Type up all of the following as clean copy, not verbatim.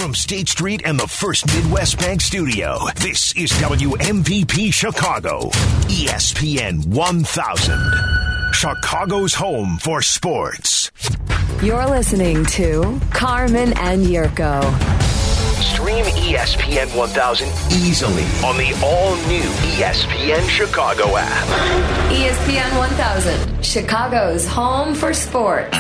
From State Street and the First Midwest Bank Studio, this is WMVP Chicago, ESPN 1000. Chicago's home for sports. You're listening to Carmen and Yurko. Stream ESPN 1000 easily on the all-new ESPN Chicago app. ESPN 1000, Chicago's home for sports.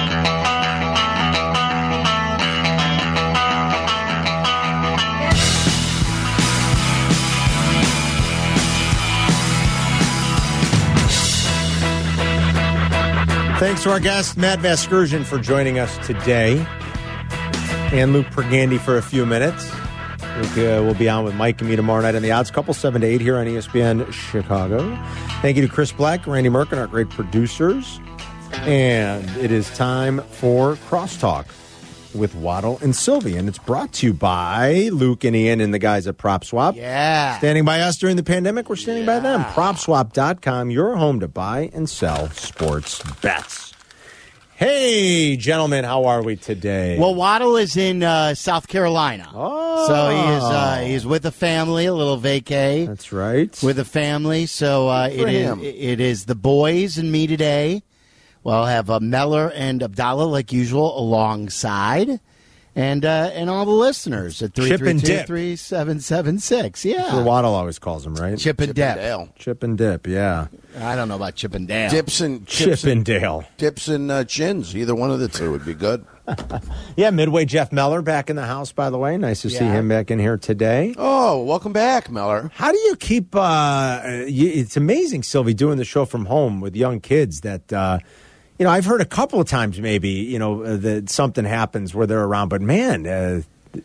Thanks to our guest, Matt Vasgersian, for joining us today. And Luke Pergandy for a few minutes. Luke will be on with Mike and me tomorrow night on the Odds Couple, 7 to 8 here on ESPN Chicago. Thank you to Chris Black, Randy Merkin, our great producers. And it is time for Crosstalk with Waddle and Sylvie. And it's brought to you by Luke and Ian and the guys at PropSwap. Yeah. Standing by us during the pandemic, we're standing by them. PropSwap.com, your home to buy and sell sports bets. Hey, gentlemen, how are we today? Well, Waddle is in South Carolina. Oh. So he's with a family, a little vacay. That's right. With a family. So it is the boys and me today. We'll have Meller and Abdallah, like usual, alongside. And all the listeners at 332-3776. Yeah. That's what Waddle always calls them, right? Chip and Dale. Chip and dip, yeah. I don't know about Chip and Dale. Chip and Dale. Dips and chins. Either one of the two would be good. Yeah, Midway Jeff Meller back in the house, by the way. Nice to see him back in here today. Oh, welcome back, Meller. How do you keep it's amazing, Sylvie, doing the show from home with young kids that I've heard a couple of times maybe, that something happens where they're around. But, man,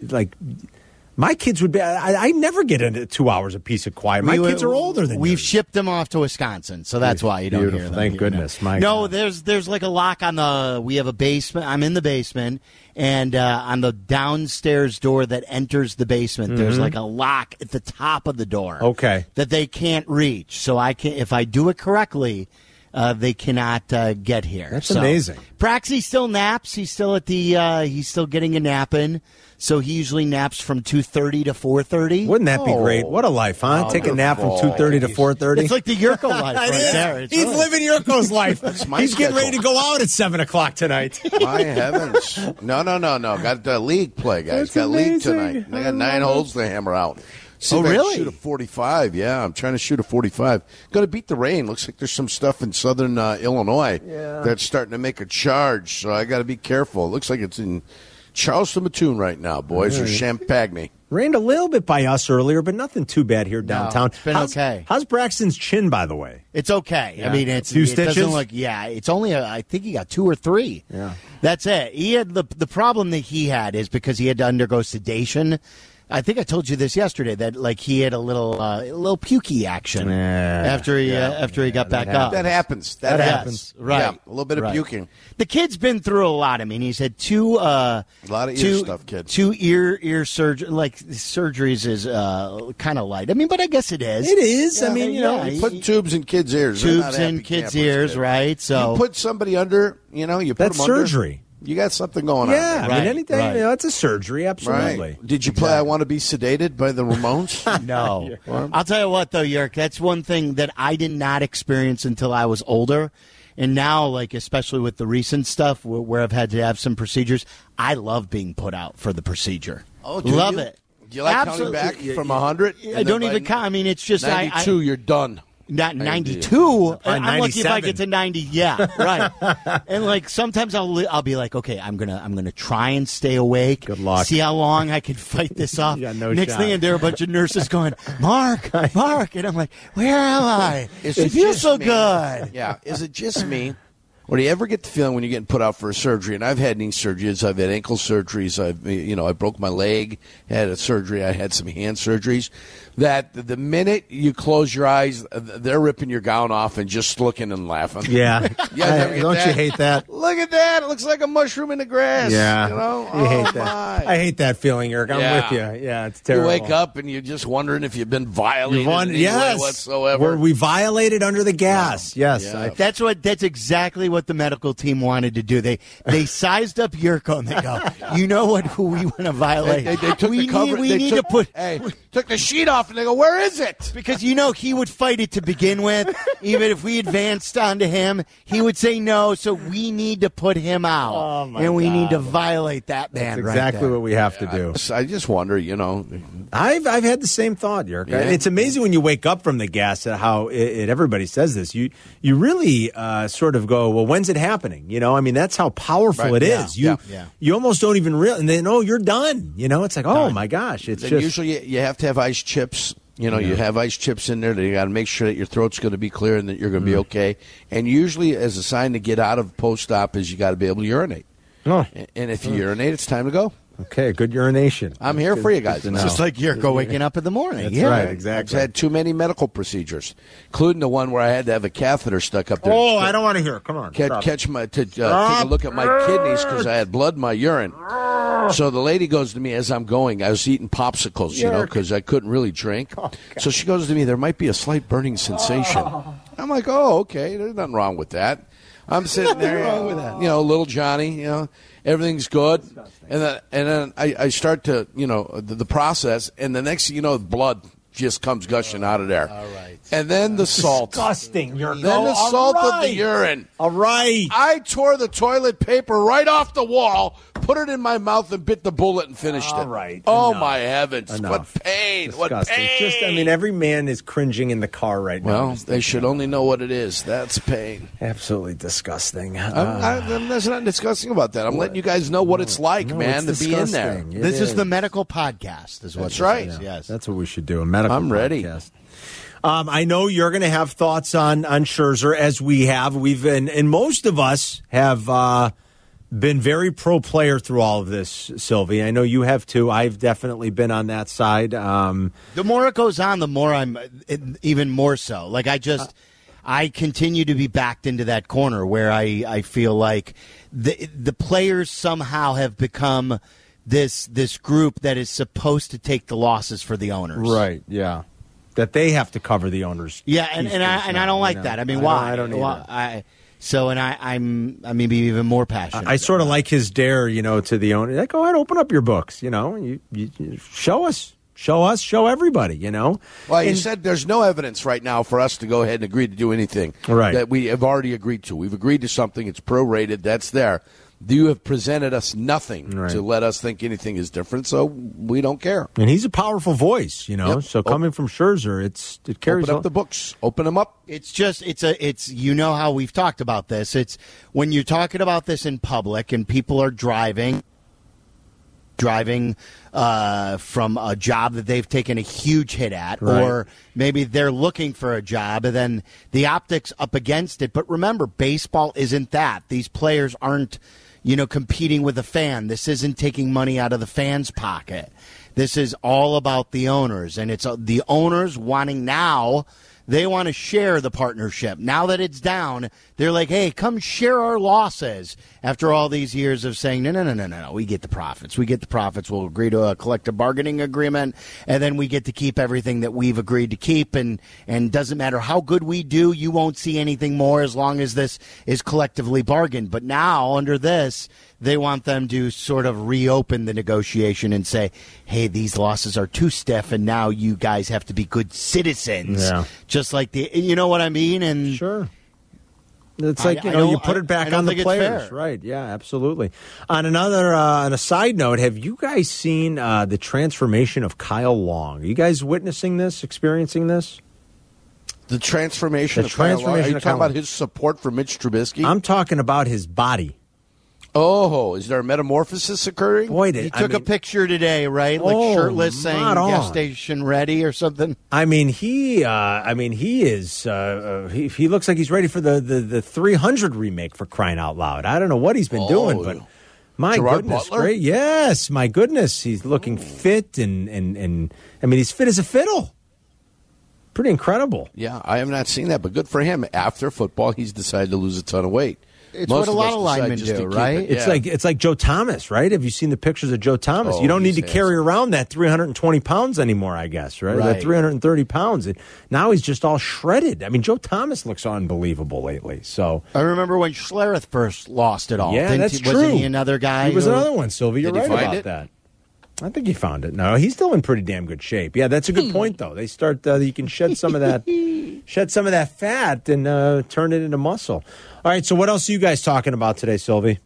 my kids would be – I never get into 2 hours of peace of quiet. My kids are older than We've yours. shipped them off to Wisconsin, so that's why you don't hear them. Thank goodness. My No, God. there's like a lock on the – we have a basement. I'm in the basement, and on the downstairs door that enters the basement, there's like a lock at the top of the door. Okay. That they can't reach. So I can if I do it correctly – they cannot get here. That's amazing. Praxi still naps. He's still at the. He's still getting a nap in. So he usually naps from 2:30 to 4:30. Wouldn't that be great? What a life, huh? Take a nap from 2:30 to 4:30. It's like the Yurko life right there. He's living Yurko's life. my He's getting schedule. ready to go out at 7 o'clock tonight. My heavens. No. Got league play, guys. That's got league amazing. tonight. They got 9 holes to hammer out. See Oh, if I can really? shoot a 45. Yeah, I'm trying to shoot a 45. Going to beat the rain. Looks like there's some stuff in southern Illinois that's starting to make a charge, so I got to be careful. It looks like it's in Charleston, Mattoon right now, boys, or Champagney. Rained a little bit by us earlier, but nothing too bad here downtown. it's been okay. How's Braxton's chin, by the way? It's okay. Yeah. I mean, it's Few it stitches? doesn't look. Yeah, it's only. I think he got 2 or 3. Yeah, that's it. He had the problem that he had is because he had to undergo sedation. I think I told you this yesterday that he had a little pukey action after he got back up. That happens. That happens. Right. Yeah, a little bit of puking. The kid's been through a lot. I mean, he's had 2 a lot of ear stuff, kid. 2 ear surgeries is kind of light. I mean, but I guess it is. It is. Yeah, I mean, You put tubes in kids' ears. They're not tubes in happy kids' campers, ears, kid. right? So you put somebody under. You put that's them under. surgery. You got something going Yeah, on. I mean, anything. right. It's a surgery. Absolutely. Right. Did you play I Want to Be Sedated by the Ramones? No. I'll tell you what, though, Yerk, that's one thing that I did not experience until I was older. And now, especially with the recent stuff where I've had to have some procedures, I love being put out for the procedure. Oh, do love you? it. Do you like Absolutely. counting back from 100? I don't even count. I mean, it's just 92, you're done. Not 92. I'm lucky if I 97. get to 90. Yeah, right. And sometimes I'll be like, okay, I'm gonna try and stay awake. Good luck. See how long I can fight this off. You got no Next shot. thing, and there are a bunch of nurses going, Mark, and I'm like, where am I? Is It it feels just so me? good. Yeah. Is it just me? Or do you ever get the feeling when you're getting put out for a surgery? And I've had knee surgeries, I've had ankle surgeries, I broke my leg, had a surgery, I had some hand surgeries. That the minute you close your eyes, they're ripping your gown off and just looking and laughing. Yeah. Don't you hate that? Look at that! It looks like a mushroom in the grass. Yeah. You hate that. My. I hate that feeling, Eric. I'm Yeah. with you. Yeah, it's You terrible. wake up and you're just wondering if you've been violated in any way yes. whatsoever. Were we violated under the gas? Yes. Yeah. That's exactly what the medical team wanted to do. They sized up Yurko and they go, you know what? Who we want to violate? They took the cover. Took the sheet off and they go, where is it? Because he would fight it to begin with. Even if we advanced onto him, he would say no. So we need to put him out, and we need to violate that man. That's exactly what we have to do. I just wonder, I've had the same thought, Yerk. Yeah. It's amazing when you wake up from the gas at how everybody says this. You really sort of go, well, when's it happening? I mean, that's how powerful it is. You almost don't even realize, and then, you're done. It's like, oh my gosh. It's just usually you have to have ice chips. You have ice chips in there that you got to make sure that your throat's going to be clear and that you're going to be okay. And usually, as a sign to get out of post-op, is you got to be able to urinate. Oh. And if you urinate, it's time to go. Okay, good urination. I'm here for you guys. It's just like Yurko waking up in the morning. That's right, exactly. I've had too many medical procedures, including the one where I had to have a catheter stuck up there. Oh, I don't want to hear it. Come on. Take a look at my kidneys because I had blood in my urine. So the lady goes to me as I'm going. I was eating popsicles, because I couldn't really drink. So she goes to me, there might be a slight burning sensation. I'm like, oh, okay. There's nothing wrong with that. I'm sitting there, little Johnny, everything's good. And then I start to, the process, and the next thing you know, blood just comes gushing out of there. All right. And then the salt. Disgusting. Then the salt of the urine. All right. I tore the toilet paper right off the wall, put it in my mouth, and bit the bullet and finished it. All right. Oh, Enough. My heavens. Enough. What pain. Disgusting. What pain. Every man is cringing in the car right now. Well, they should only know what it is. That's pain. Absolutely disgusting. There's nothing disgusting about that. I'm letting you guys know what it's like, man, to be in there. This is the medical podcast, is what That's right. Yes. That's what we should do, a medical I'm ready. podcast. I know you're going to have thoughts on Scherzer, as we have. And most of us have been very pro-player through all of this, Sylvie. I know you have too. I've definitely been on that side. The more it goes on, the more I'm even more so. Like, I continue to be backed into that corner where I feel like the players somehow have become this group that is supposed to take the losses for the owners. Right, yeah. That they have to cover the owners. Yeah, and I don't like that. I mean, why? I don't either. I'm maybe even more passionate. I sort of like his dare, to the owner. Like, go ahead, open up your books. You show us, show everybody. Well, you said there's no evidence right now for us to go ahead and agree to do anything that we have already agreed to. We've agreed to something. It's prorated. That's there. You have presented us nothing to let us think anything is different, so we don't care. And he's a powerful voice, Yep. So coming from Scherzer, it carries. Open up the books. Open them up. It's how we've talked about this. It's when you're talking about this in public and people are driving from a job that they've taken a huge hit at, or maybe they're looking for a job, and then the optics up against it. But remember, baseball isn't that. These players aren't, competing with a fan. This isn't taking money out of the fan's pocket. This is all about the owners, and it's the owners wanting now. They want to share the partnership. Now that it's down, they're like, hey, come share our losses. After all these years of saying, no, we get the profits. We'll agree to a collective bargaining agreement, and then we get to keep everything that we've agreed to keep. And doesn't matter how good we do, you won't see anything more as long as this is collectively bargained. But now, under this, they want them to sort of reopen the negotiation and say, hey, these losses are too stiff, and now you guys have to be good citizens. Yeah. Just like you know what I mean? And sure. It's like, you put it back on the players. Right, yeah, absolutely. On a side note, have you guys seen the transformation of Kyle Long? Are you guys witnessing this, experiencing this? The transformation of Kyle Long? Are you talking about his support for Mitch Trubisky? I'm talking about his body. Oh, is there a metamorphosis occurring? Boy, he took a picture today, right? Like shirtless, saying gas station ready or something. I mean, he is. He looks like he's ready for the 300 remake, for crying out loud. I don't know what he's been doing, but my Gerard goodness, Butler? great! Yes, my goodness, he's looking fit and I mean, he's fit as a fiddle. Pretty incredible. Yeah, I have not seen that, but good for him. After football, he's decided to lose a ton of weight. It's Most what a of lot us of decide linemen just to do, keep right? it. It's like Joe Thomas, right? Have you seen the pictures of Joe Thomas? Oh, You don't need to he's carry around that 320 pounds anymore, I guess, right? Right. That 330 pounds. Now he's just all shredded. I mean, Joe Thomas looks unbelievable lately. So I remember when Schlereth first lost it all. yeah, Didn't that's he, true. Wasn't he another guy? He was who- another one, Sylvia. You're Did he right find about it? that. I think he found it. No, he's still in pretty damn good shape. Yeah, that's a good point, though. They start, you can shed some of that, fat and turn it into muscle. All right. So what else are you guys talking about today, Sylvie?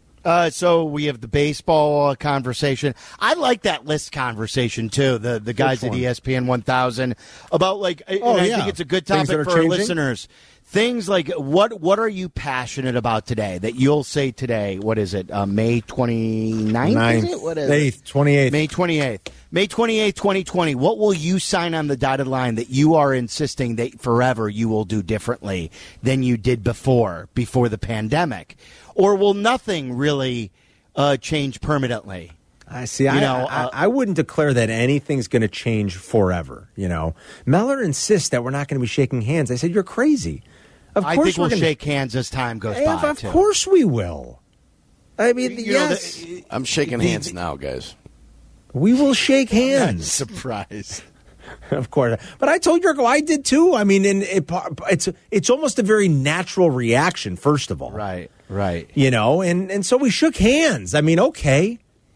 So we have the baseball conversation. I like that list conversation too. The guys at one? ESPN 1000 about like. Oh, and I yeah. think it's a good Things that topic are for our changing? listeners. Things like what are you passionate about today that you'll say today? What is it? May 29th? Is it? What is it? 8th, 28th. May 28th. May 28th, 2020. What will you sign on the dotted line that you are insisting that forever you will do differently than you did before the pandemic? Or will nothing really change permanently? I see. I wouldn't declare that anything's going to change forever. You know, Meller insists that we're not going to be shaking hands. I said, you're crazy. Of I course think we'll gonna shake hands as time goes by. Of too. course we will. I mean, You know, yes, I'm shaking hands now, guys. we will shake hands. Surprise. Of course, but I told Yurko I did too. I mean, and it's almost a very natural reaction. First of all, Right. You know, and so we shook hands. I mean, okay.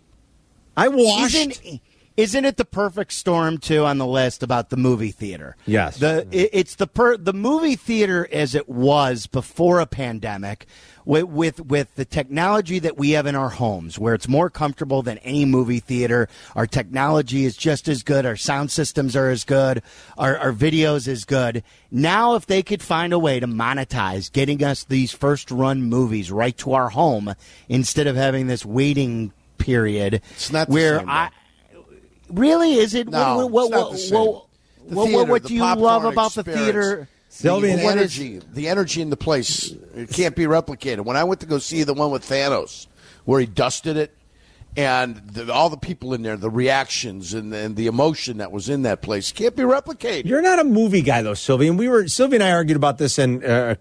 I washed. Isn't it the perfect storm too on the list about the movie theater? Yes. It's the movie theater as it was before a pandemic, with the technology that we have in our homes, where it's more comfortable than any movie theater. Our technology is just as good. Our sound systems are as good. Our videos is good. Now, if they could find a way to monetize getting us these first run movies right to our home instead of having this waiting period, It's not the where same, though. Really? Is it? No, it's not the same. The theater, what the do you popcorn love about the experience, theater? Sylvia, The energy in the place, it can't be replicated. When I went to go see the one with Thanos, where he dusted it, and all the people in there, the reactions and the emotion that was in that place can't be replicated. You're not a movie guy, though, Sylvie. And Sylvie and I argued about this in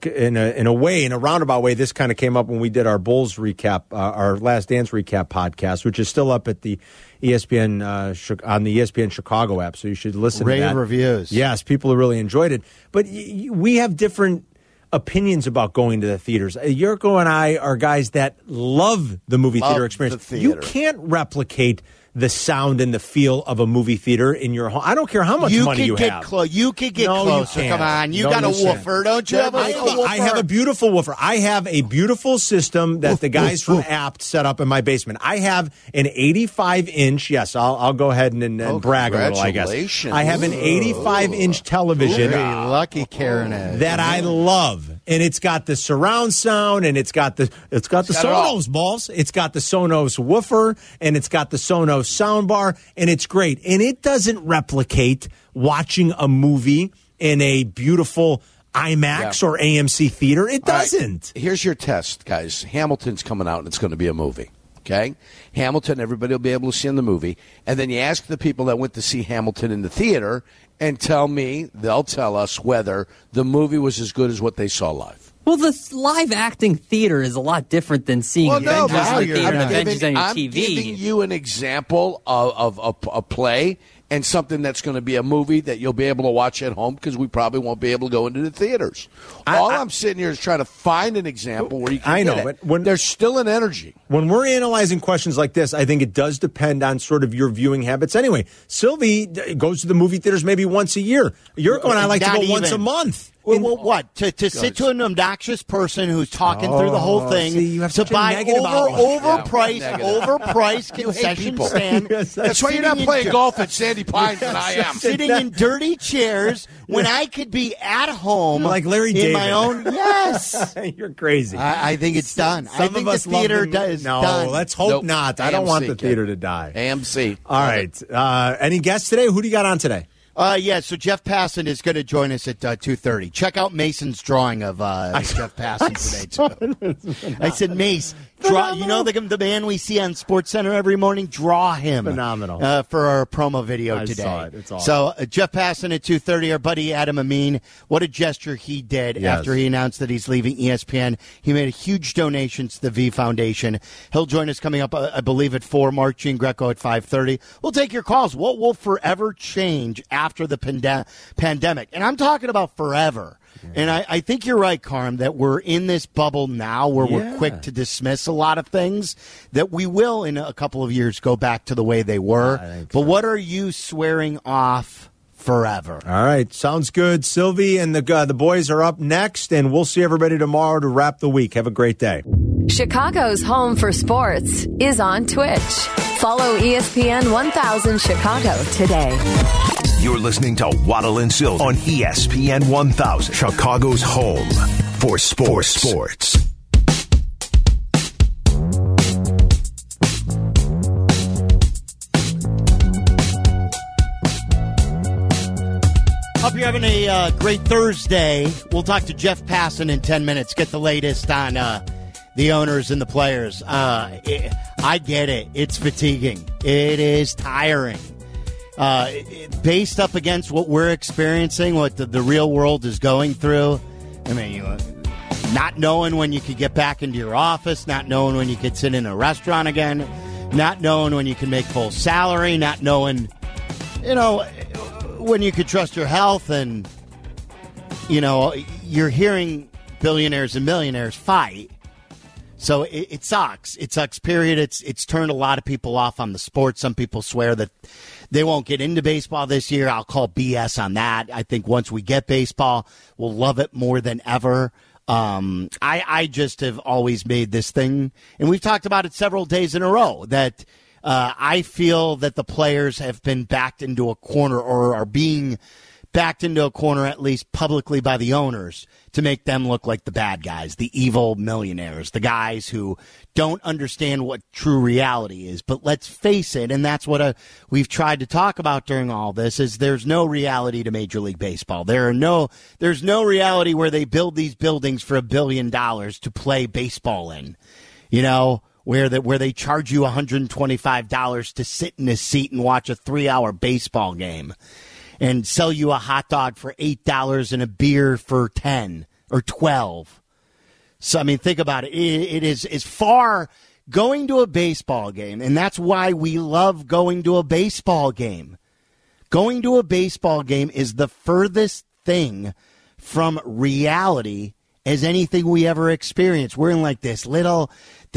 a roundabout way. This kind of came up when we did our Bulls recap, our Last Dance recap podcast, which is still up at the ESPN on the ESPN Chicago app. So you should listen. Rave to that. reviews. Yes, people have really enjoyed it. But we have different opinions about going to the theaters. Yurko and I are guys that love the movie theater experience. the You theater. can't replicate the sound and the feel of a movie theater in your home. I don't care how much money you have. You could get No, you closer. can't. Come on, you No, got a you can't. woofer, don't you? Have a woofer? I have a beautiful woofer. I have a beautiful system that the guys from Apt set up in my basement. I have an 85-inch. Yes, I'll go ahead and brag a little, I guess. Congratulations. I have an 85-inch television Very lucky Karen is. that I love, and it's got the surround sound, and it's got the got it all. Sonos balls. It's got the Sonos woofer, and it's got the Sonos soundbar, and it's great. And it doesn't replicate watching a movie in a beautiful IMAX or AMC theater. It All right, doesn't. Here's your test, guys. Hamilton's coming out, and it's going to be a movie. Okay? Hamilton, everybody will be able to see in the movie. And then you ask the people that went to see Hamilton in the theater and they'll tell us whether the movie was as good as what they saw live. Well, the live acting theater is a lot different than seeing Avengers now in the you're theater and not. Avengers on your I'm TV. giving you an example of a play and something that's going to be a movie that you'll be able to watch at home because we probably won't be able to go into the theaters. All I'm sitting here is trying to find an example where you can I get know, it. but when- there's still an energy. When we're analyzing questions like this, I think it does depend on sort of your viewing habits. Anyway, Sylvie goes to the movie theaters maybe once a year. Yurko and I like to Not go once a even. month. Well, what? To sit to an obnoxious person who's talking through the whole thing see, you have to such a buy negative outlook. overpriced concession stand. That's why you're not playing golf at Sandy Pines and I am. Sitting in dirty chairs when I could be at home, Like Larry in David. my own. Yes, You're crazy. I think it's done. I Some think of us the theater love the, is No, done. let's hope Nope. not. I don't AMC, want the kid. theater to die. AMC. All right. Any guests today? Who do you got on today? Yeah, so Jeff Passan is going to join us at 2:30. Check out Mason's drawing of Jeff Passan today, too. I said, Mace, the man we see on SportsCenter every morning? Draw him. Phenomenal. For our promo video today. Saw it. It's awesome. So Jeff Passan at 2:30, our buddy Adam Amin, what a gesture he did after he announced that he's leaving ESPN. He made a huge donation to the V Foundation. He'll join us coming up, I believe, at 4, Mark Gene Greco at 5:30. We'll take your calls. What will forever change after the pandemic? And I'm talking about forever. And I think you're right, Carm, that we're in this bubble now where we're quick to dismiss a lot of things, that we will in a couple of years go back to the way they were. But what are you swearing off forever? All right. Sounds good. Sylvie and the boys are up next, and we'll see everybody tomorrow to wrap the week. Have a great day. Chicago's home for sports is on Twitch. Follow ESPN 1000 Chicago today. You're listening to Waddle and Sill on ESPN 1000, Chicago's home for sports. Hope you're having a great Thursday. We'll talk to Jeff Passan in 10 minutes. Get the latest on the owners and the players. I get it. It's fatiguing. It is tiring. Based up against what we're experiencing, what the real world is going through. I mean, not knowing when you could get back into your office, not knowing when you could sit in a restaurant again, not knowing when you can make full salary, not knowing, when you could trust your health, and, you're hearing billionaires and millionaires fight. So it sucks. It sucks, period. It's turned a lot of people off on the sport. Some people swear that they won't get into baseball this year. I'll call BS on that. I think once we get baseball, we'll love it more than ever. I just have always made this thing, and we've talked about it several days in a row, that I feel that the players have been backed into a corner, or are being backed into a corner, at least publicly, by the owners to make them look like the bad guys, the evil millionaires, the guys who don't understand what true reality is. But let's face it, and that's what we've tried to talk about during all this, is there's no reality to Major League Baseball. There's no reality where they build these buildings for $1 billion to play baseball in, where they charge you $125 to sit in a seat and watch a 3-hour baseball game, and sell you a hot dog for $8 and a beer for $10 or $12. So, I mean, think about it. It is far going to a baseball game, and that's why we love going to a baseball game. Going to a baseball game is the furthest thing from reality as anything we ever experienced. We're in like this little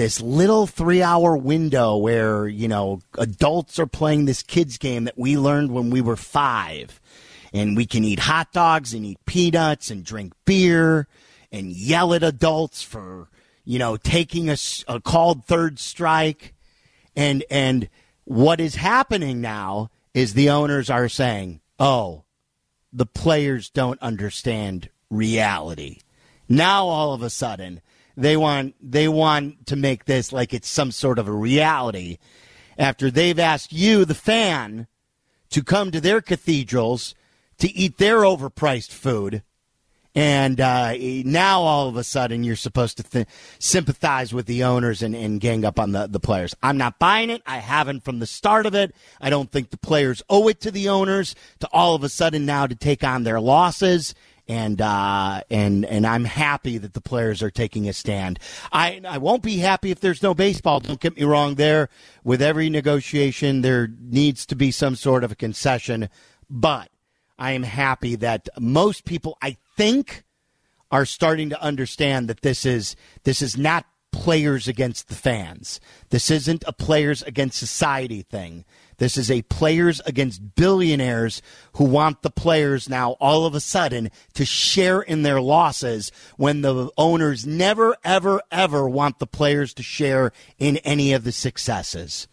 3-hour window where, adults are playing this kids game that we learned when we were 5. And we can eat hot dogs and eat peanuts and drink beer and yell at adults for, taking a called third strike. And what is happening now is the owners are saying, oh, the players don't understand reality. Now, all of a sudden, they want to make this like it's some sort of a reality after they've asked you, the fan, to come to their cathedrals to eat their overpriced food. And now, all of a sudden, you're supposed to sympathize with the owners and gang up on the players. I'm not buying it. I haven't from the start of it. I don't think the players owe it to the owners to all of a sudden now to take on their losses. And I'm happy that the players are taking a stand. I won't be happy if there's no baseball. Don't get me wrong there. With every negotiation, there needs to be some sort of a concession. But I am happy that most people, I think, are starting to understand that this is not players against the fans. This isn't a players against society thing. This is a players against billionaires who want the players now all of a sudden to share in their losses when the owners never, ever, ever want the players to share in any of the successes.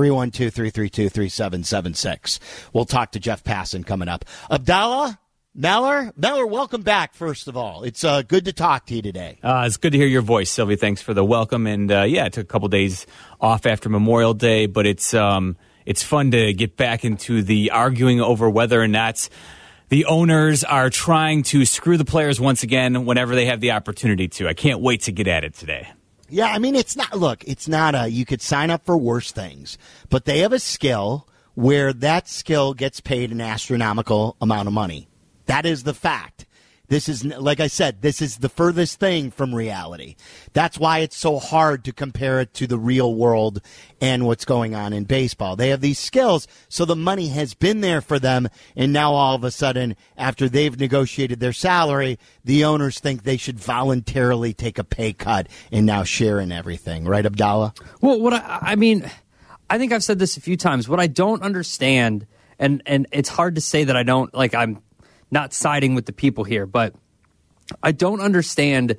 312-332-3776. We'll talk to Jeff Passan coming up. Abdallah Meller, welcome back, first of all. It's good to talk to you today. It's good to hear your voice, Sylvie. Thanks for the welcome. And, I took a couple days off after Memorial Day, but it's fun to get back into the arguing over whether or not the owners are trying to screw the players once again whenever they have the opportunity to. I can't wait to get at it today. Yeah, I mean, it's not you could sign up for worse things, but they have a skill where that skill gets paid an astronomical amount of money. That is the fact. This is, like I said, this is the furthest thing from reality. That's why it's so hard to compare it to the real world and what's going on in baseball. They have these skills, so the money has been there for them, and now all of a sudden, after they've negotiated their salary, the owners think they should voluntarily take a pay cut and now share in everything. Right, Abdallah? Well, I mean, I think I've said this a few times. What I don't understand, and it's hard to say that I don't, like, I'm not siding with the people here, but I don't understand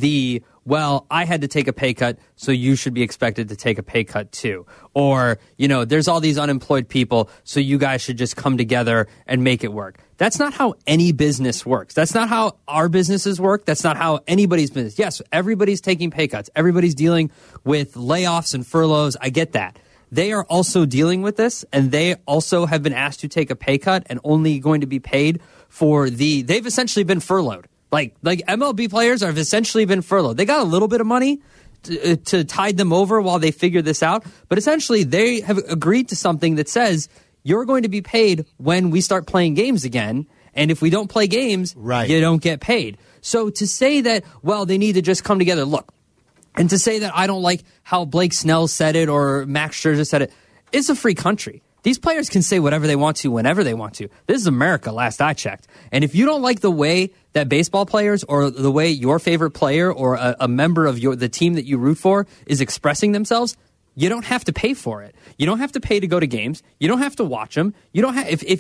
I had to take a pay cut, so you should be expected to take a pay cut too. Or, there's all these unemployed people, so you guys should just come together and make it work. That's not how any business works. That's not how our businesses work. That's not how anybody's business. Yes, everybody's taking pay cuts. Everybody's dealing with layoffs and furloughs. I get that. They are also dealing with this, and they also have been asked to take a pay cut and only going to be paid for they've essentially been furloughed. Like MLB players have essentially been furloughed. They got a little bit of money to tide them over while they figure this out, but essentially they have agreed to something that says you're going to be paid when we start playing games again, and if we don't play games, you don't get paid. So to say that, they need to just come together, look, and to say that I don't like how Blake Snell said it or Max Scherzer said it, it's a free country. These players can say whatever they want to whenever they want to. This is America, last I checked. And if you don't like the way that baseball players or the way your favorite player or a member of the team that you root for is expressing themselves, you don't have to pay for it. You don't have to pay to go to games. You don't have to watch them. You don't have if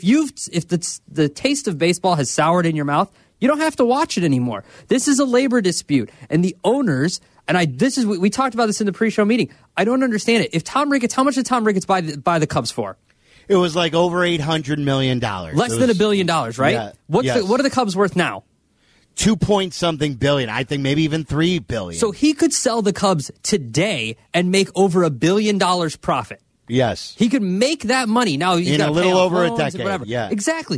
the taste of baseball has soured in your mouth, you don't have to watch it anymore. This is a labor dispute, and the owners. And we talked about this in the pre-show meeting. I don't understand it. If Tom Ricketts, how much did Tom Ricketts buy the Cubs for? It was like over $800 million. Less than $1 billion, right? Yeah, what are the Cubs worth now? 2-point-something billion. I think maybe even $3 billion. So he could sell the Cubs today and make over $1 billion profit. Yes, he could make that money now. In a little over a decade. Yeah, exactly.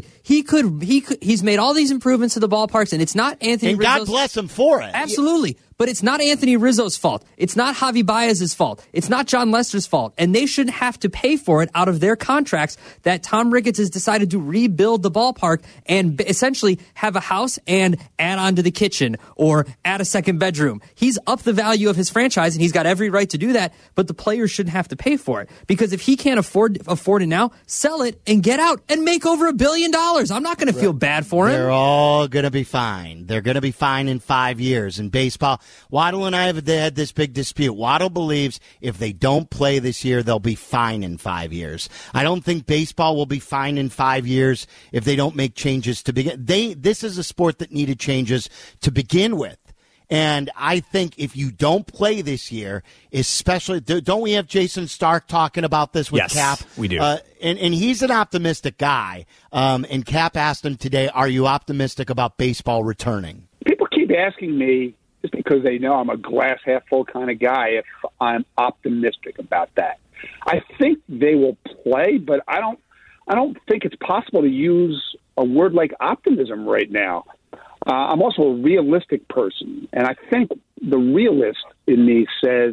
He's made all these improvements to the ballparks, and it's not Anthony. And God bless him for it. Absolutely. But it's not Anthony Rizzo's fault. It's not Javi Baez's fault. It's not John Lester's fault. And they shouldn't have to pay for it out of their contracts that Tom Ricketts has decided to rebuild the ballpark and essentially have a house and add on to the kitchen or add a second bedroom. He's upped the value of his franchise, and he's got every right to do that, but the players shouldn't have to pay for it. Because if he can't afford it now, sell it and get out and make over $1 billion. I'm not going to feel bad for him. They're all going to be fine. They're going to be fine in 5 years. In baseball, Waddle and I have had this big dispute. Waddle believes if they don't play this year, they'll be fine in 5 years. I don't think baseball will be fine in 5 years if they don't make changes to begin. This is a sport that needed changes to begin with. And I think if you don't play this year, especially, don't we have Jason Stark talking about this with Cap? Yes, we do. And he's an optimistic guy. And Cap asked him today, are you optimistic about baseball returning? People keep asking me, just because they know I'm a glass half full kind of guy, if I'm optimistic about that. I think they will play, but I don't think it's possible to use a word like optimism right now. I'm also a realistic person, and I think the realist in me says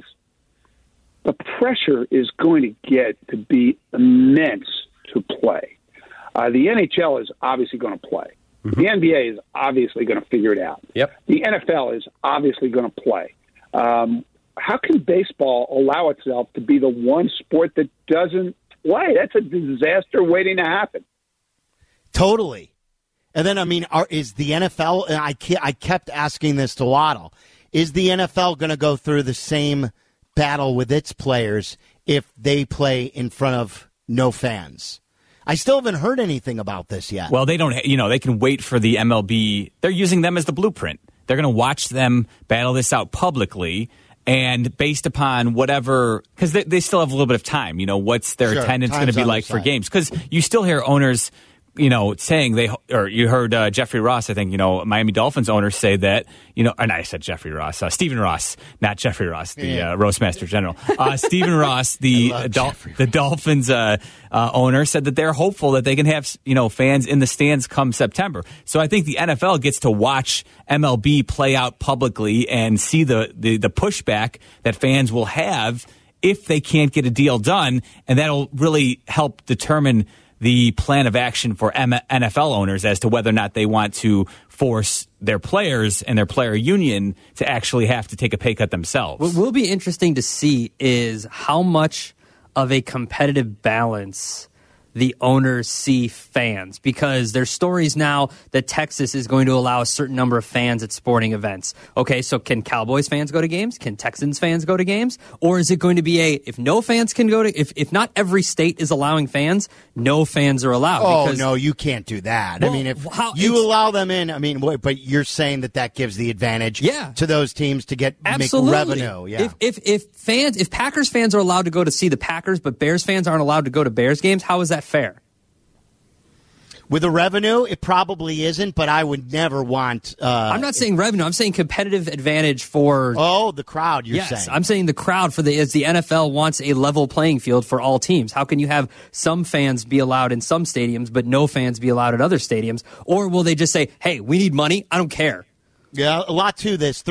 the pressure is going to get to be immense to play. The NHL is obviously going to play. Mm-hmm. The NBA is obviously going to figure it out. Yep. The NFL is obviously going to play. How can baseball allow itself to be the one sport that doesn't play? That's a disaster waiting to happen. Totally. And then, is the NFL, and I kept asking this to Waddle, is the NFL going to go through the same battle with its players if they play in front of no fans? I still haven't heard anything about this yet. Well, they don't, they can wait for the MLB. They're using them as the blueprint. They're going to watch them battle this out publicly. And based upon whatever, because they still have a little bit of time, what's their attendance going to be like for games? Because you still hear owners saying you heard Jeffrey Ross, I think, Miami Dolphins owner say that, and I said Jeffrey Ross, Stephen Ross, not Jeffrey Ross, the Roastmaster General. Stephen Ross, the Dolphins owner, said that they're hopeful that they can have, fans in the stands come September. So I think the NFL gets to watch MLB play out publicly and see the pushback that fans will have if they can't get a deal done, and that'll really help determine the plan of action for NFL owners as to whether or not they want to force their players and their player union to actually have to take a pay cut themselves. What will be interesting to see is how much of a competitive balance the owners see fans, because there's stories now that Texas is going to allow a certain number of fans at sporting events. Okay, so can Cowboys fans go to games? Can Texans fans go to games? Or is it going to be if no fans can go to, if not every state is allowing fans, no fans are allowed? Oh, no, you can't do that. Well, I mean, if you allow them in, but you're saying that gives the advantage to those teams to make revenue. Yeah. If Packers fans are allowed to go to see the Packers, but Bears fans aren't allowed to go to Bears games, how is that fair? With the revenue, it probably isn't, but I would never want... I'm not saying revenue. I'm saying competitive advantage for... Oh, the crowd, you're saying. Yes, I'm saying the crowd as the NFL wants a level playing field for all teams. How can you have some fans be allowed in some stadiums, but no fans be allowed at other stadiums? Or will they just say, hey, we need money, I don't care? Yeah, a lot to this.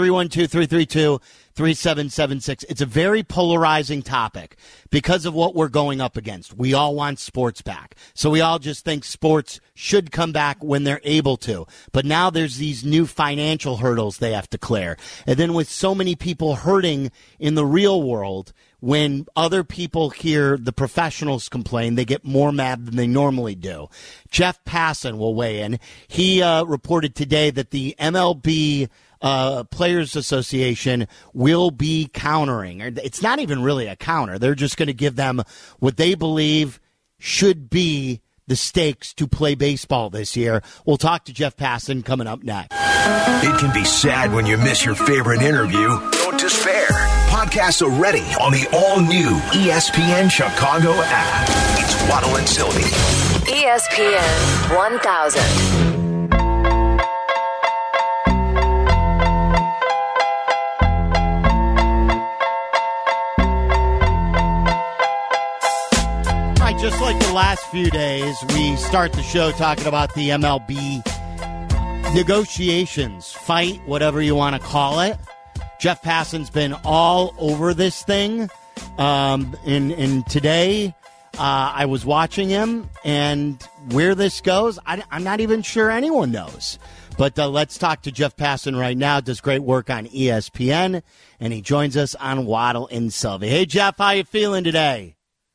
312-332-3776. It's a very polarizing topic because of what we're going up against. We all want sports back. So we all just think sports should come back when they're able to. But now there's these new financial hurdles they have to clear. And then with so many people hurting in the real world, when other people hear the professionals complain, they get more mad than they normally do. Jeff Passan will weigh in. He reported today that the MLB Players Association will be countering. It's not even really a counter. They're just going to give them what they believe should be the stakes to play baseball this year. We'll talk to Jeff Passan coming up next. It can be sad when you miss your favorite interview. Don't despair. Podcasts are ready on the all-new ESPN Chicago app. It's Waddle and Sylvie. ESPN 1000. Just like the last few days, we start the show talking about the MLB negotiations, fight, whatever you want to call it. Jeff Passan's been all over this thing. And today, I was watching him, and where this goes, I'm not even sure anyone knows. But let's talk to Jeff Passan right now. Does great work on ESPN, and he joins us on Waddle and Sylvie. Hey, Jeff, how you feeling today?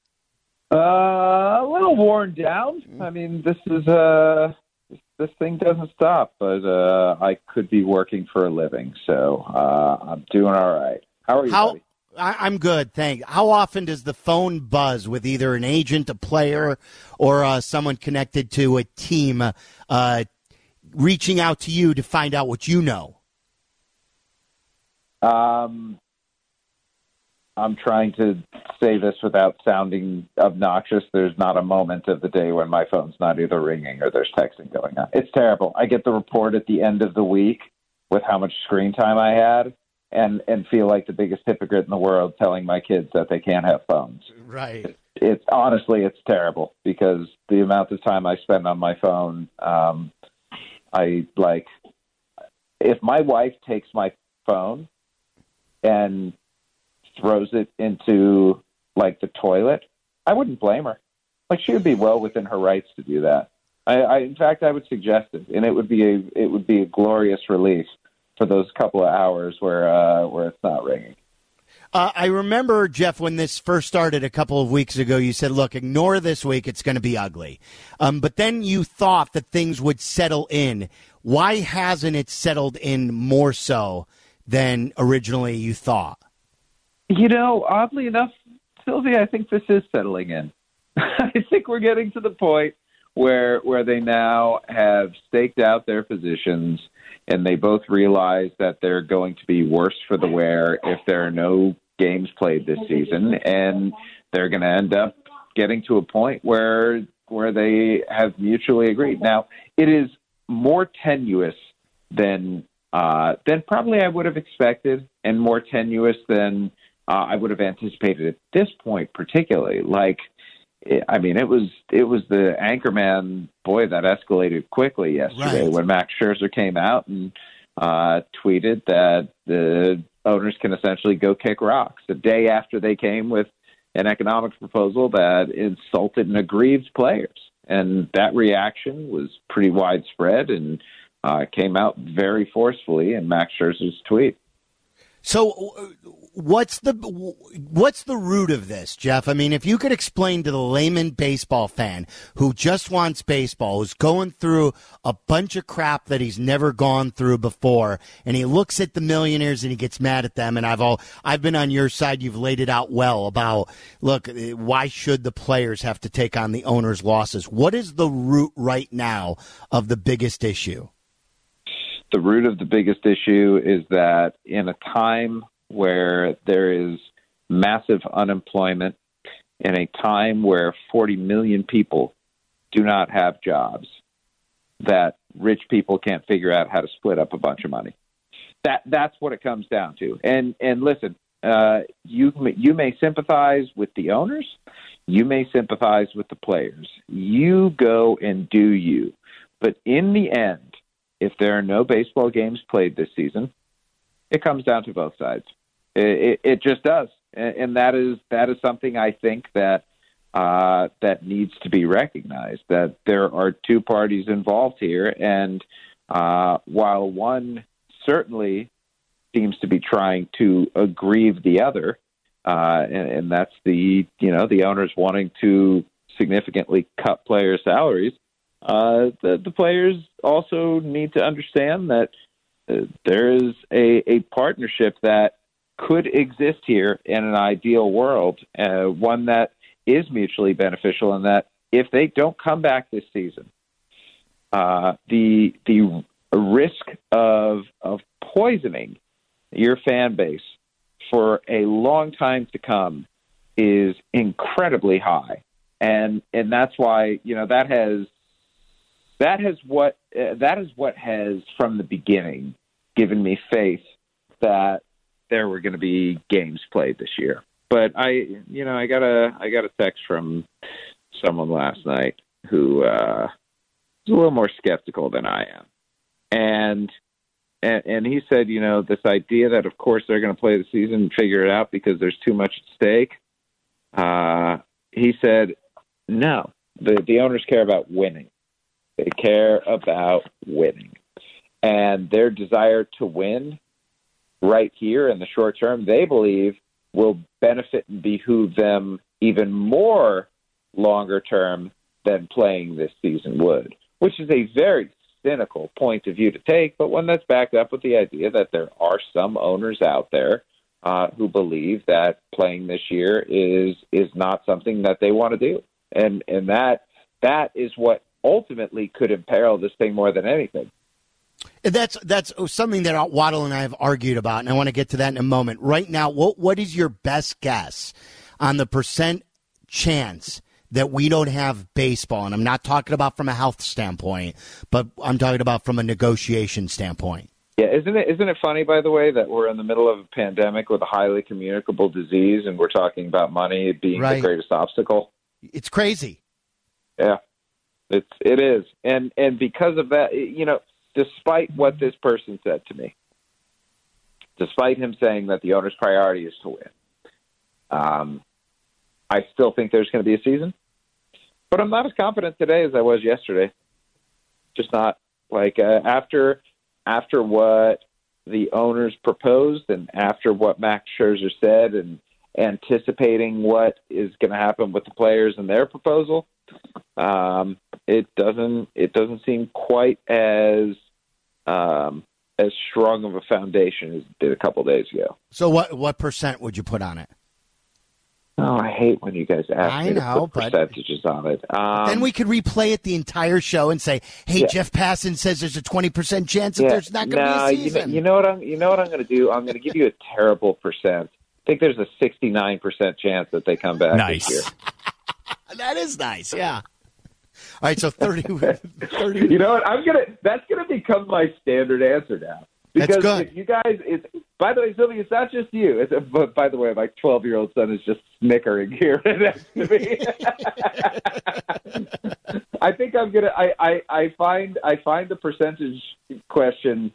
A little worn down. I mean, this thing doesn't stop, but I could be working for a living, so I'm doing all right. How are you, buddy? I'm good, thanks. How often does the phone buzz with either an agent, a player, or someone connected to a team reaching out to you to find out what you know? I'm trying to say this without sounding obnoxious. There's not a moment of the day when my phone's not either ringing or there's texting going on. It's terrible. I get the report at the end of the week with how much screen time I had and feel like the biggest hypocrite in the world telling my kids that they can't have phones. Right. It's honestly, it's terrible because the amount of time I spend on my phone, if my wife takes my phone and throws it into the toilet, I wouldn't blame her. She would be well within her rights to do that. In fact, I would suggest it, and it would be a glorious relief for those couple of hours where it's not ringing. I remember, Jeff, when this first started a couple of weeks ago, you said, look, ignore this week. It's going to be ugly. But then you thought that things would settle in. Why hasn't it settled in more so than originally you thought? Oddly enough, Sylvie, I think this is settling in. I think we're getting to the point where they now have staked out their positions, and they both realize that they're going to be worse for the wear if there are no games played this season, and they're going to end up getting to a point where where they have mutually agreed. Now, it is more tenuous than probably I would have expected, and more tenuous than I would have anticipated at this point, particularly. Like, I mean, it was the anchorman, boy, that escalated quickly yesterday when Max Scherzer came out and tweeted that the owners can essentially go kick rocks the day after they came with an economics proposal that insulted and aggrieved players. And that reaction was pretty widespread and came out very forcefully in Max Scherzer's tweet. So what's the root of this, Jeff? I mean, if you could explain to the layman baseball fan who just wants baseball, who's going through a bunch of crap that he's never gone through before, and he looks at the millionaires and he gets mad at them, and I've been on your side. You've laid it out well about, look, why should the players have to take on the owners' losses? What is the root right now of the biggest issue? The root of the biggest issue is that in a time where there is massive unemployment, in a time where 40 million people do not have jobs, that rich people can't figure out how to split up a bunch of money. That's what it comes down to. And listen, you may sympathize with the owners, you may sympathize with the players. You go and do you. But in the end, if there are no baseball games played this season, it comes down to both sides. It just does, and that is something I think that needs to be recognized. That there are two parties involved here, and while one certainly seems to be trying to aggrieve the other, and that's the owners wanting to significantly cut players' salaries. The players also need to understand that there is a partnership that could exist here in an ideal world, one that is mutually beneficial, and that if they don't come back this season, the risk of poisoning your fan base for a long time to come is incredibly high, and that's why that is what has from the beginning given me faith that there were going to be games played this year. But I got a text from someone last night who was a little more skeptical than I am, and he said, this idea that of course they're going to play the season and figure it out because there's too much at stake. He said, no, the owners care about winning. They care about winning. And their desire to win right here in the short term, they believe will benefit and behoove them even more longer term than playing this season would, which is a very cynical point of view to take, but one that's backed up with the idea that there are some owners out there who believe that playing this year is not something that they want to do. And that is what ultimately could imperil this thing more than anything. That's something that Waddle and I have argued about, and I want to get to that in a moment. Right now, what is your best guess on the percent chance that we don't have baseball? And I'm not talking about from a health standpoint, but I'm talking about from a negotiation standpoint. Yeah, isn't it funny, by the way, that we're in the middle of a pandemic with a highly communicable disease, and we're talking about money being the greatest obstacle? It's crazy. Yeah. It is, and because of that, despite what this person said to me, despite him saying that the owner's priority is to win, I still think there's going to be a season, but I'm not as confident today as I was yesterday. Just not. Like after what the owners proposed and after what Max Scherzer said, and anticipating what is going to happen with the players and their proposal. It doesn't seem quite as strong of a foundation as it did a couple days ago. So what percent would you put on it? Oh, I hate when you guys ask me to put percentages on it. Then we could replay it the entire show and say, "Hey, yeah. Jeff Passan says there's a 20% chance that there's not going to be a season." You know what I'm going to do? I'm going to give you a terrible percent. I think there's a 69% chance that they come back this year. That is nice, yeah. All right, so 30. You know what? That's gonna become my standard answer now. Because That's good. if you guys, by the way, Sylvia, it's not just you. But by the way, my 12-year-old son is just snickering here next to me. I think I'm gonna. I find the percentage question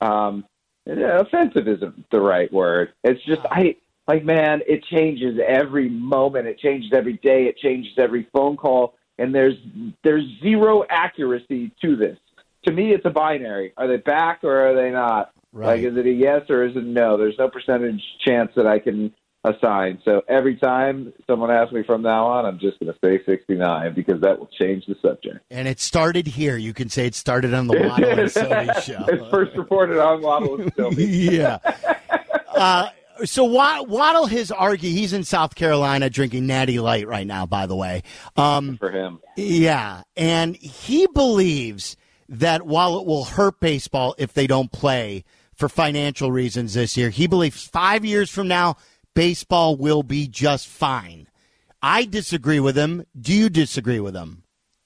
offensive isn't the right word. It's just man, it changes every moment. It changes every day. It changes every phone call, and there's zero accuracy to this. To me, it's a binary. Are they back or are they not? Right. Like, is it a yes or is it a no? There's no percentage chance that I can assign. So every time someone asks me from now on, I'm just going to say 69 because that will change the subject. And it started here. You can say it started on the Waddle and Sylvie show. It's first reported on Waddle and Sylvie. Yeah. So Waddle has argued, he's in South Carolina drinking Natty Light right now, by the way. For him. Yeah. And he believes that while it will hurt baseball if they don't play for financial reasons this year, he believes 5 years from now, baseball will be just fine. I disagree with him. Do you disagree with him?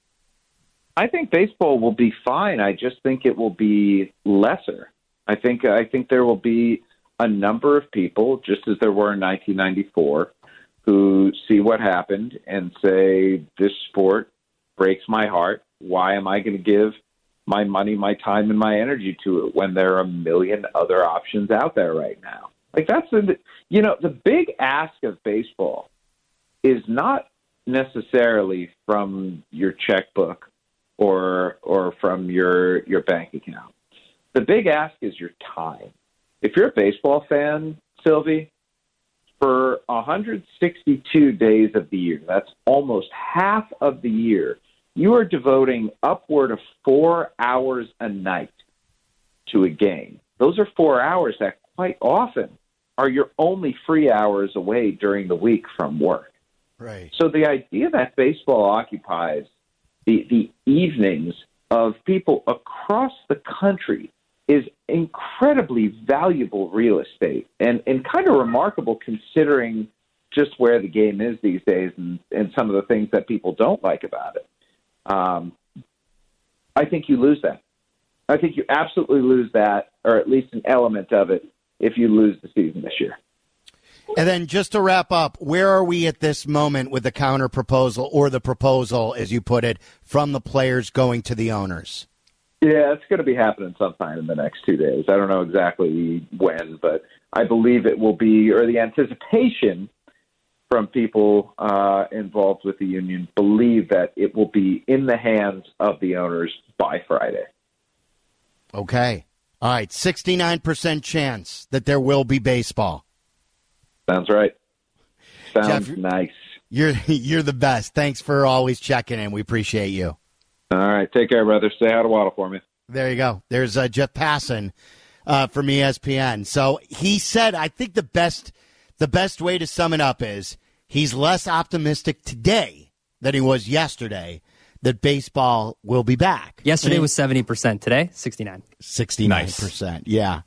I think baseball will be fine. I just think it will be lesser. I think there will be a number of people, just as there were in 1994, who see what happened and say, this sport breaks my heart. Why am I going to give my money, my time, and my energy to it when there are a million other options out there right now? Like, that's the big ask of baseball is not necessarily from your checkbook or from your bank account. The big ask is your time. If you're a baseball fan, Sylvie, for 162 days of the year, that's almost half of the year, you are devoting upward of 4 hours a night to a game. Those are 4 hours that quite often are your only free hours away during the week from work. Right. So the idea that baseball occupies the evenings of people across the country is incredibly valuable real estate and kind of remarkable considering just where the game is these days and some of the things that people don't like about it. I think you lose that. I think you absolutely lose that, or at least an element of it, if you lose the season this year. And then just to wrap up, where are we at this moment with the counter proposal or the proposal, as you put it, from the players going to the owners? Yeah, it's going to be happening sometime in the next 2 days. I don't know exactly when, but I believe it will be, or the anticipation from people involved with the union believe that it will be in the hands of the owners by Friday. Okay. All right. 69% chance that there will be baseball. Sounds right. Sounds Jeff, nice. You're the best. Thanks for always checking in. We appreciate you. All right. Take care, brother. Stay out of Waddle for me. There you go. There's Jeff Passan from ESPN. So he said, I think the best way to sum it up is he's less optimistic today than he was yesterday that baseball will be back. Yesterday was 70%. Today, 69. 69%. Nice. Yeah.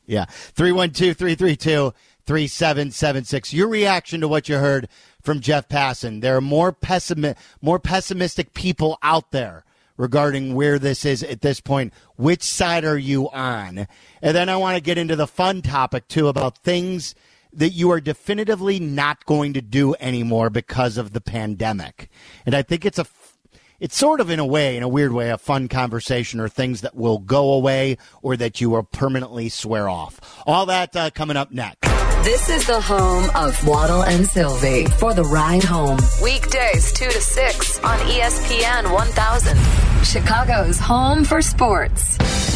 312-332-3776. Your reaction to what you heard from Jeff Passan. There are more pessimistic people out there regarding where this is at this point. Which side are you on? And then I want to get into the fun topic, too, about things that you are definitively not going to do anymore because of the pandemic. And I think it's sort of, in a weird way, a fun conversation, or things that will go away or that you will permanently swear off. All that coming up next. This is the home of Waddle and Sylvie for the ride home. Weekdays 2 to 6 on ESPN 1000. Chicago's home for sports.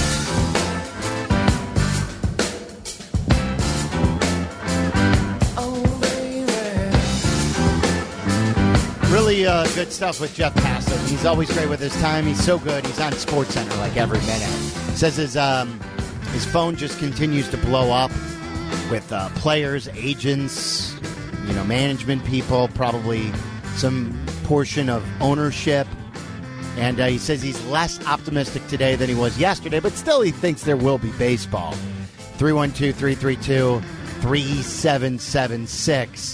Really good stuff with Jeff Passan. He's always great with his time. He's so good. He's on SportsCenter like every minute. Says his phone just continues to blow up with players, agents, management people, probably some portion of ownership. And he says he's less optimistic today than he was yesterday, but still he thinks there will be baseball. 312-332-3776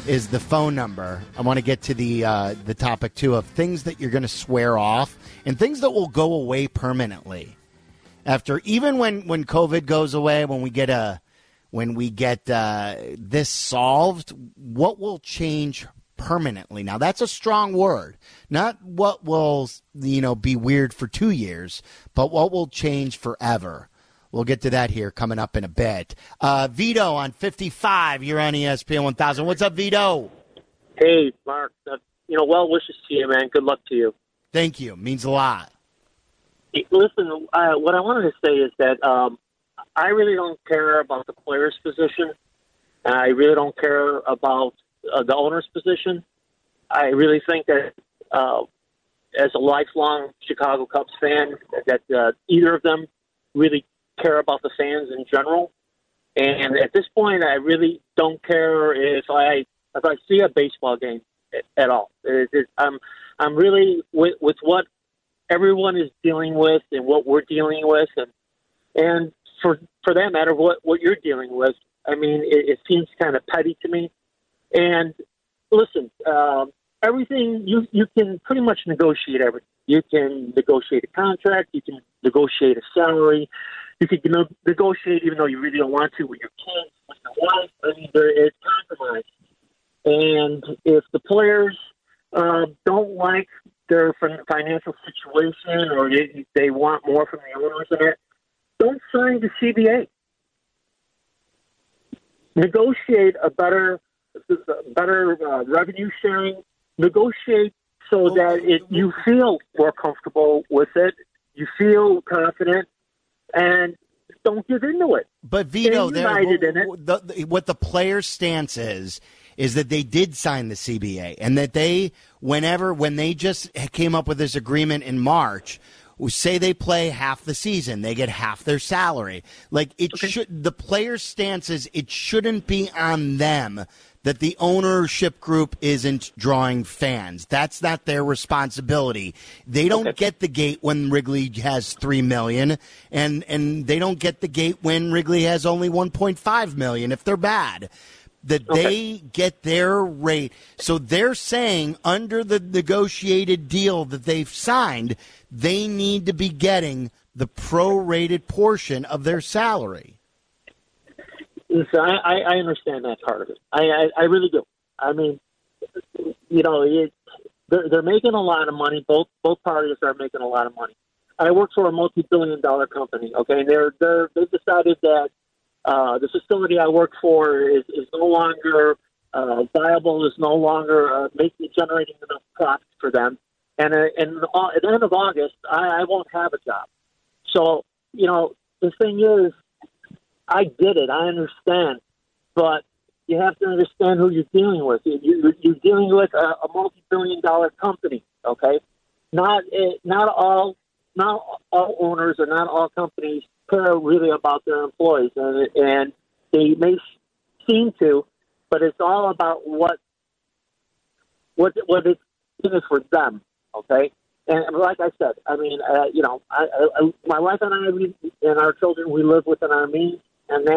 is the phone number. I want to get to the topic, too, of things that you're going to swear off and things that will go away permanently. After, even when COVID goes away, when we get this solved, what will change permanently? Now, that's a strong word. Not what will, be weird for 2 years, but what will change forever. We'll get to that here coming up in a bit. Vito on 55, you're on ESPN 1000. What's up, Vito? Hey, Mark. Well wishes to you, man. Good luck to you. Thank you. Means a lot. Listen, what I wanted to say is that I really don't care about the player's position. I really don't care about the owner's position. I really think that as a lifelong Chicago Cubs fan, that either of them really care about the fans in general. And at this point, I really don't care if I see a baseball game at all. I'm really with what everyone is dealing with and what we're dealing with, and for that matter, what you're dealing with. I mean, it seems kind of petty to me. And listen, everything you can pretty much negotiate everything. You can negotiate a contract. You can negotiate a salary. You can negotiate even though you really don't want to with your kids, with your wife. I mean, there is compromise. And if the players don't like their financial situation or they want more from the owners in it, don't sign the CBA. Negotiate a better revenue sharing. Negotiate so that you feel more comfortable with it. You feel confident, and don't give into it. But Vito, what the players' stance is that they did sign the CBA, and that when they just came up with this agreement in March, say they play half the season, they get half their salary. Like the players' stance is it shouldn't be on them that the ownership group isn't drawing fans. That's not their responsibility. They don't get the gate when Wrigley has $3 million, and they don't get the gate when Wrigley has only $1.5 million if they're bad. They get their rate. So they're saying under the negotiated deal that they've signed, they need to be getting the prorated portion of their salary. So I understand that part of it. I really do. I mean, they're making a lot of money. Both parties are making a lot of money. I work for a multi-billion-dollar company. Okay, and they've decided that the facility I work for is no longer viable. Is no longer generating enough profit for them. And at the end of August, I won't have a job. So the thing is, I get it. I understand. But you have to understand who you're dealing with. You're dealing with a multi-billion-dollar company, okay? Not all owners or not all companies care really about their employees, and they may seem to, but it's all about what it's in for them, okay? And like I said, I mean, my wife and I and our children, we live within our means. And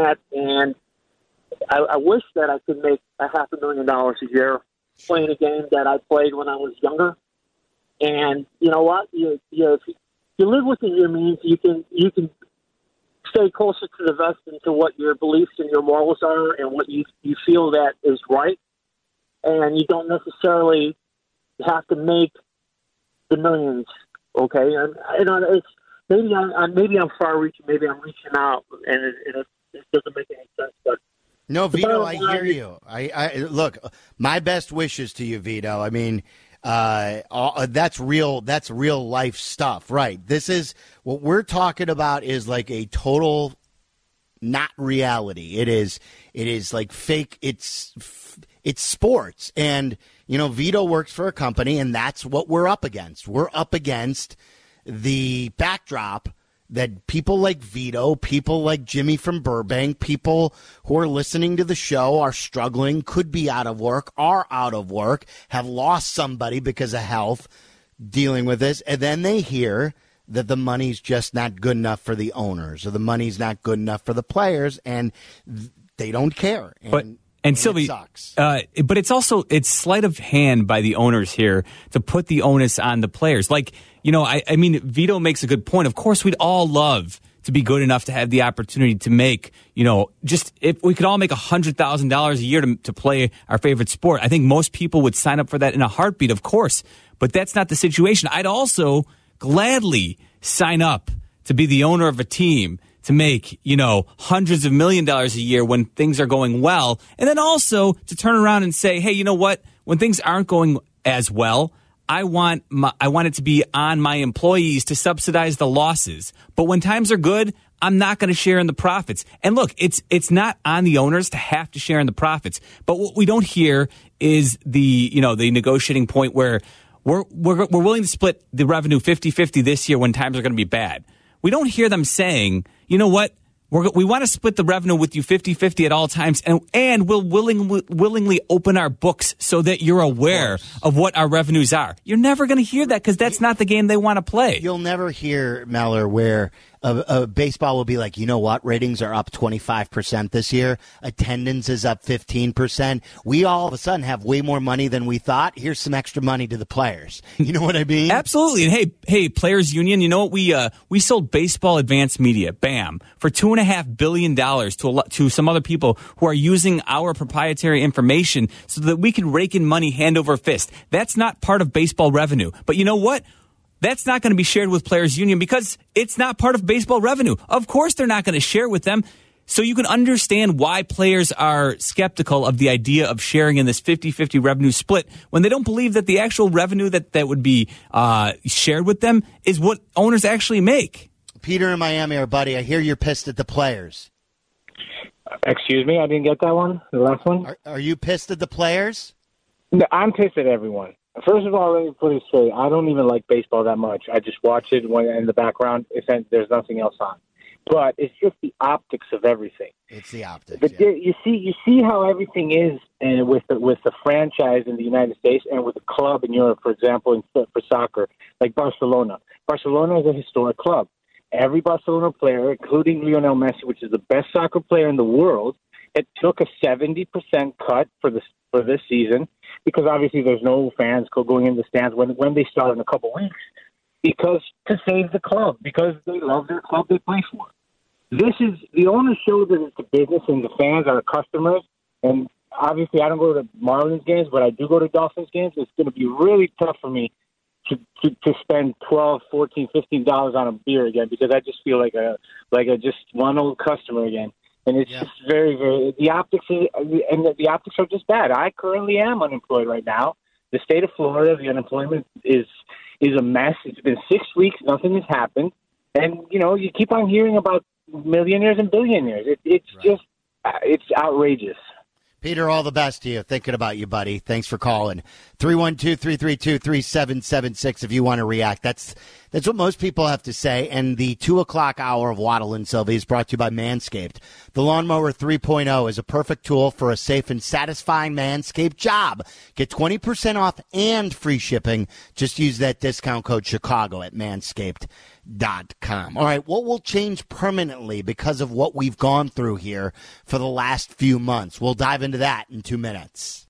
I wish that I could make $500,000 a year playing a game that I played when I was younger. And you know what? If you live within your means, you can stay closer to the vest and to what your beliefs and your morals are and what you feel that is right. And you don't necessarily have to make the millions. Okay, and it's maybe I'm far-reaching, maybe I'm reaching out, and it doesn't make any sense. But no, Vito, I hear you. I look. My best wishes to you, Vito. I mean, that's real. That's real life stuff, right? This is what we're talking about. Is like a total not reality. It is like fake. It's sports, and Vito works for a company, and that's what we're up against. We're up against the backdrop that people like Vito, people like Jimmy from Burbank, people who are listening to the show are struggling, could be out of work, are out of work, have lost somebody because of health, dealing with this, and then they hear that the money's just not good enough for the owners or the money's not good enough for the players, and they don't care. And And Sylvie, sucks. But it's sleight of hand by the owners here to put the onus on the players. Like, I mean, Vito makes a good point. Of course, we'd all love to be good enough to have the opportunity to make, just if we could all make $100,000 a year to play our favorite sport. I think most people would sign up for that in a heartbeat, of course. But that's not the situation. I'd also gladly sign up to be the owner of a team to make, hundreds of $millions a year when things are going well. And then also to turn around and say, hey, you know what? When things aren't going as well, I want it to be on my employees to subsidize the losses. But when times are good, I'm not going to share in the profits. And look, it's not on the owners to have to share in the profits. But what we don't hear is the negotiating point where we're willing to split the revenue 50-50 this year when times are going to be bad. We don't hear them saying, you know what? We want to split the revenue with you 50-50 at all times, and we'll willingly open our books so that you're aware of what our revenues are. You're never going to hear that because that's not the game they want to play. You'll never hear, Meller, where baseball will be like, you know what? Ratings are up 25% this year. Attendance is up 15%. We all of a sudden have way more money than we thought. Here's some extra money to the players. You know what I mean? Absolutely. And hey, Players Union, you know what? We sold Baseball Advanced Media, BAM, for $2.5 billion to some other people who are using our proprietary information so that we can rake in money hand over fist. That's not part of baseball revenue. But you know what? That's not going to be shared with Players Union because it's not part of baseball revenue. Of course they're not going to share with them. So you can understand why players are skeptical of the idea of sharing in this 50-50 revenue split when they don't believe that the actual revenue that would be shared with them is what owners actually make. Peter in Miami, our buddy, I hear you're pissed at the players. Excuse me, I didn't get that one, the last one. Are you pissed at the players? No, I'm pissed at everyone. First of all, let me put it straight. I don't even like baseball that much. I just watch it when in the background. There's nothing else on. But it's just the optics of everything. It's the optics. But yeah. You see how everything is with the franchise in the United States and with the club in Europe, for example, for soccer, like Barcelona. Barcelona is a historic club. Every Barcelona player, including Lionel Messi, which is the best soccer player in the world, it took a 70% cut for this season because obviously there's no fans going in the stands when they start in a couple weeks because to save the club because they love their club they play for. This is the owners show that it's a business and the fans are customers. And obviously I don't go to Marlins games, but I do go to Dolphins games. It's going to be really tough for me to spend $12, $14, $15 on a beer again because I just feel like a just one old customer again. And it's just very, very the optics are just bad. I currently am unemployed right now. The state of Florida, the unemployment is a mess. It's been 6 weeks, nothing has happened, and you keep on hearing about millionaires and billionaires. It's outrageous. Peter, all the best to you. Thinking about you, buddy. Thanks for calling. 312-332-3776 if you want to react. That's what most people have to say. And the 2 o'clock hour of Waddle and Sylvie is brought to you by Manscaped. The Lawnmower 3.0 is a perfect tool for a safe and satisfying Manscaped job. Get 20% off and free shipping. Just use that discount code Chicago at manscaped.com. All right, what will change permanently because of what we've gone through here for the last few months? We'll dive into that in 2 minutes.